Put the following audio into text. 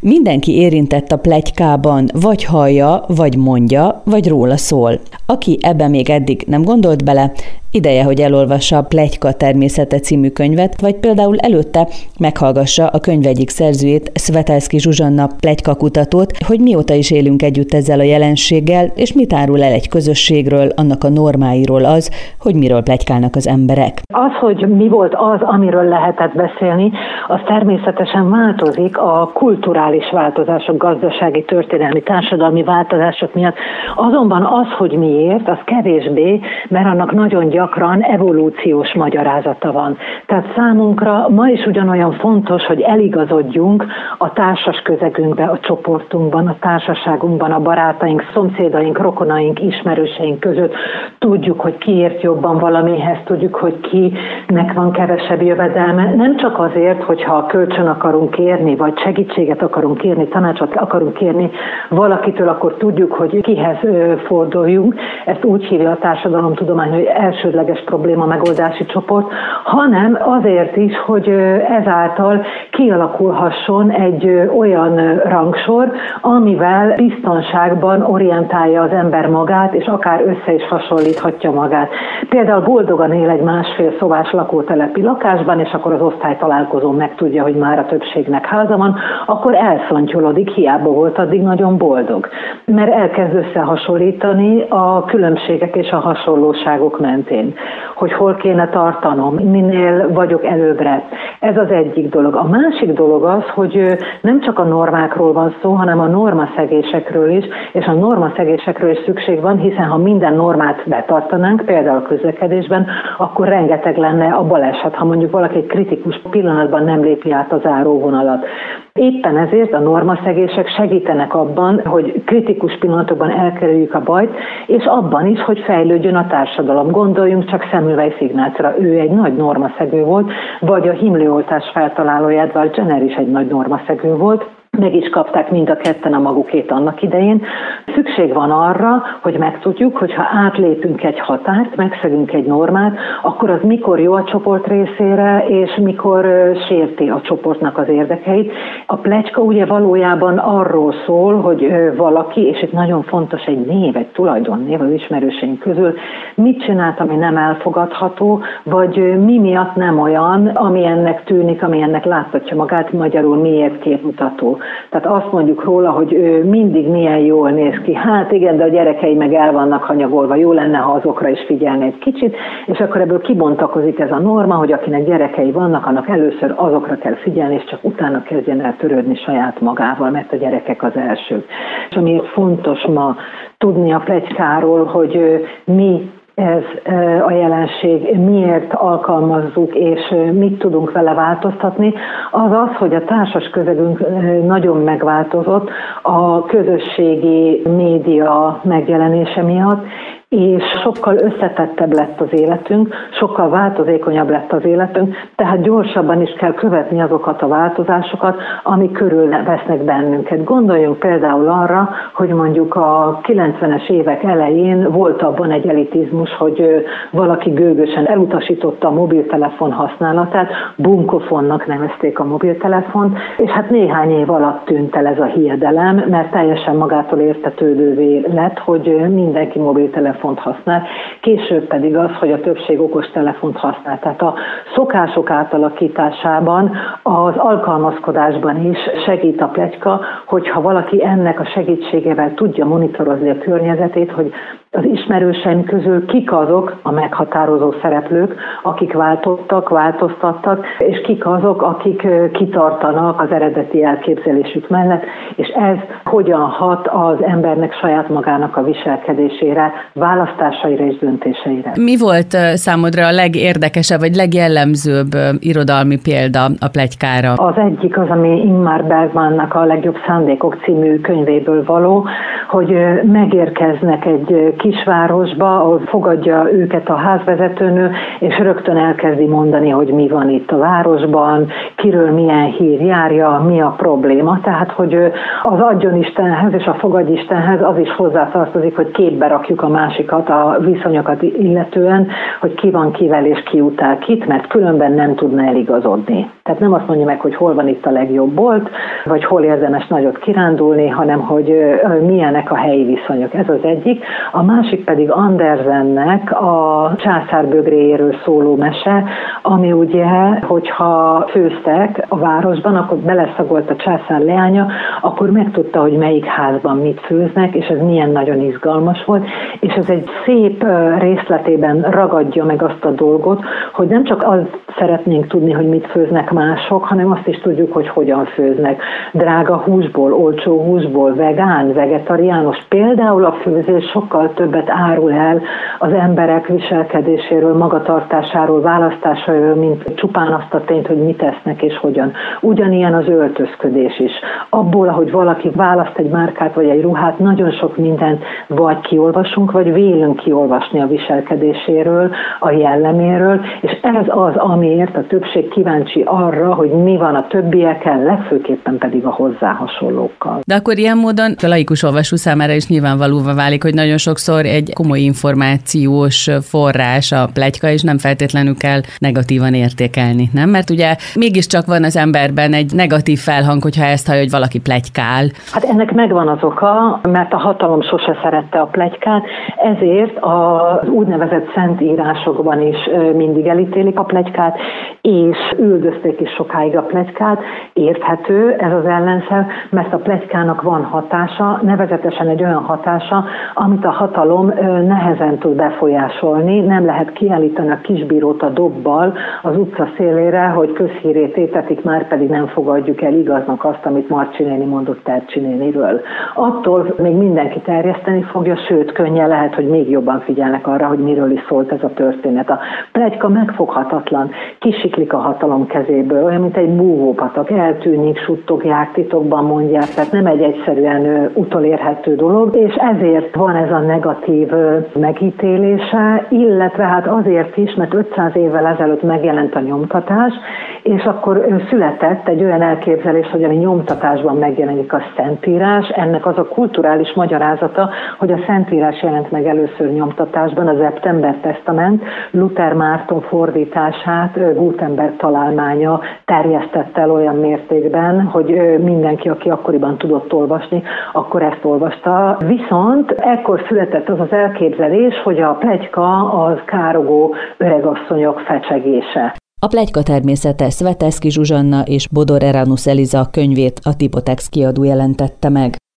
Mindenki érintett a pletykában, vagy hallja, vagy mondja, vagy róla szól. Aki ebbe még eddig nem gondolt bele, ideje, hogy elolvassa a Pletyka természete című könyvet, vagy például előtte meghallgassa a könyv egyik szerzőjét, Szvetelszky Zsuzsanna pletykakutatót, hogy mióta is élünk együtt ezzel a jelenséggel, és mit árul el egy közösségről, annak a normáiról az, hogy miről pletykálnak az emberek. Az, hogy mi volt az, amiről lehetett beszélni, az természetesen változik a kulturális változások, gazdasági, történelmi, társadalmi változások miatt. Azonban az, hogy miért, az kevésbé, mert annak nagyon gyakran evolúciós magyarázata van. Tehát számunkra ma is ugyanolyan fontos, hogy eligazodjunk a társas közegünkbe, a csoportunkban, a társaságunkban, a barátaink, szomszédaink, rokonaink, ismerőseink között. Tudjuk, hogy ki ért jobban valamihez, tudjuk, hogy kinek van kevesebb jövedelme. Nem csak azért, hogyha kölcsön akarunk kérni, vagy segítséget akarunk kérni, tanácsot akarunk kérni valakitől, akkor tudjuk, hogy kihez forduljunk. Ezt úgy hívja a társadalomtudomány, hogy elsődleges probléma megoldási csoport, hanem azért is, hogy ezáltal kialakulhasson egy olyan rangsor, amivel biztonságban orientálja az ember magát, és akár össze is hasonlíthatja magát. Például boldogan él egy másfél szobás lakótelepi lakásban, és akkor az osztálytalálkozón megtudja, hogy már a többségnek háza van, akkor elszontyolodik, hiába volt addig nagyon boldog. Mert elkezd összehasonlítani a különbségek és a hasonlóságok mentén, hogy hol kéne tartanom, minél vagyok előbbre. Ez az egyik dolog. A másik dolog az, hogy nem csak a normákról van szó, hanem a normaszegésekről is, és a normaszegésekről is szükség van, hiszen ha minden normát betartanánk, például a közlekedésben, akkor rengeteg lenne a baleset, ha mondjuk valaki egy kritikus pillanatban nem lépi át a záróvonalat. Éppen ezért a normaszegések segítenek abban, hogy kritikus pillanatokban elkerüljük a bajt, és abban is, hogy fejlődjön a társadalom. Gondoljunk csak Semmelweis Ignácra, ő egy nagy normaszegő volt, vagy a himlőoltás feltalálója Edward Jenner is egy nagy normaszegő volt. Meg is kapták mind a ketten a magukét annak idején. Szükség van arra, hogy megtudjuk, hogy ha átlépünk egy határt, megszegünk egy normát, akkor az mikor jó a csoport részére, és mikor sérti a csoportnak az érdekeit. A pletyka ugye valójában arról szól, hogy valaki, és itt nagyon fontos egy név, egy tulajdonnév az ismerőseink közül, mit csinált, ami nem elfogadható, vagy mi miatt nem olyan, ami ennek tűnik, ami ennek láttatja magát, magyarul miért képmutató. Tehát azt mondjuk róla, hogy ő mindig milyen jól néz ki. Hát igen, de a gyerekei meg el vannak hanyagolva. Jó lenne, ha azokra is figyelni egy kicsit, és akkor ebből kibontakozik ez a norma, hogy akinek gyerekei vannak, annak először azokra kell figyelni, és csak utána kezdjen el törődni saját magával, mert a gyerekek az elsők. És amiért fontos ma tudni a pletykáról, hogy mi ez a jelenség, miért alkalmazzuk, és mit tudunk vele változtatni, az az, hogy a társas közegünk nagyon megváltozott a közösségi média megjelenése miatt, és sokkal összetettebb lett az életünk, sokkal változékonyabb lett az életünk, tehát gyorsabban is kell követni azokat a változásokat, amik körülvesznek bennünket. Gondoljunk például arra, hogy mondjuk a 90-es évek elején volt abban egy elitizmus, hogy valaki gőgösen elutasította a mobiltelefon használatát, bunkofonnak nevezték a mobiltelefont, és hát néhány év alatt tűnt el ez a hiedelem, mert teljesen magától értetődővé lett, hogy mindenki mobiltelefont használ, később pedig az, hogy a többség okos telefont használ. Tehát a szokások átalakításában, az alkalmazkodásban is segít a pletyka, hogyha valaki ennek a segítségével tudja monitorozni a környezetét, hogy az ismerőseim közül kik azok a meghatározó szereplők, akik változtattak, és kik azok, akik kitartanak az eredeti elképzelésük mellett, és ez hogyan hat az embernek saját magának a viselkedésére, választásaira és döntéseire. Mi volt számodra a legérdekesebb, vagy legjellemzőbb irodalmi példa a pletykára? Az egyik az, ami Ingmar Bergmannak a Legjobb szándékok című könyvéből való, hogy megérkeznek egy kisvárosba, ahol fogadja őket a házvezetőnő, és rögtön elkezdi mondani, hogy mi van itt a városban, kiről milyen hír járja, mi a probléma. Tehát, hogy az adjon Istenhez és a fogadj Istenhez az is hozzátartozik, hogy képbe rakjuk a másikat, a viszonyokat illetően, hogy ki van kivel és ki utál kit, mert különben nem tudna eligazodni. Tehát nem azt mondja meg, hogy hol van itt a legjobb bolt, vagy hol érdemes nagyot kirándulni, hanem hogy milyenek a helyi viszonyok. Ez az egyik. A másik pedig Andersennek a császár bögréjéről szóló mese, ami ugye, hogyha főztek a városban, akkor beleszagolt a császár leánya, akkor megtudta, hogy melyik házban mit főznek, és ez milyen nagyon izgalmas volt, és ez egy szép részletében ragadja meg azt a dolgot, hogy nem csak azt szeretnénk tudni, hogy mit főznek mások, hanem azt is tudjuk, hogy hogyan főznek. Drága húsból, olcsó húsból, vegán, vegetariánus. Például a főzés sokkal többet árul el az emberek viselkedéséről, magatartásáról, választásairól, mint csupán azt a tényt, hogy mit esznek és hogyan. Ugyanilyen az öltözködés is. Abból, ahogy valaki választ egy márkát vagy egy ruhát, nagyon sok mindent vagy kiolvasunk, vagy vélünk kiolvasni a viselkedéséről, a jelleméről, és ez az, amiért a többség kíváncsi arra, hogy mi van a többiekkel, legfőképpen pedig a hozzá hasonlókkal. De akkor ilyen módon a laikus olvasó számára is nyilvánvalóvá válik, hogy nagyon sokszor egy komoly információs forrás a pletyka, és nem feltétlenül kell negatívan értékelni, nem? Mert ugye mégiscsak van az emberben egy negatív felhang, hogyha ezt hallja, hogy valaki pletykál. Hát ennek megvan az oka, mert a hatalom sose szerette a pletykát, ezért az úgynevezett szentírásokban is mindig elítélik a pletykát, és üldözték is sokáig a pletykát. Érthető ez az ellenszer, mert a pletykának van hatása, nevezetesen egy olyan hatása, amit a hatalom nehezen tud befolyásolni. Nem lehet kiállítani a kisbírót a dobbal az utca szélére, hogy közhírét étetik, már pedig nem fogadjuk el igaznak azt, amit Marcsi néni mondott Tercsi néniről. Attól még mindenki terjeszteni fogja, sőt, könnyen lehet, hogy még jobban figyelnek arra, hogy miről is szólt ez a történet. A pletyka megfoghatatlan, kisiklik a hatalom kezéből, olyan, mint egy búvópatak, eltűnik, suttogják, titokban mondják, tehát nem egy egyszerűen utolérhető dolog, és ezért van ez a negatív megítélése, illetve hát azért is, mert 500 évvel ezelőtt megjelent a nyomtatás, és akkor született egy olyan elképzelés, hogy a nyomtatásban megjelenik a Szentírás. Ennek az a kulturális magyarázata, hogy a Szentírás jelent meg először nyomtatásban, az September Testament, Luther Márton fordítását Gutenberg találmánya terjesztette el olyan mértékben, hogy mindenki, aki akkoriban tudott olvasni, akkor ezt olvasta. Viszont ekkor született az az elképzelés, hogy a pletyka az károgó öregasszonyok fecsegése. A pletyka természete Szveteszky Zsuzsanna és Bodor Eranus Eliza könyvét a Tipotex kiadó jelentette meg.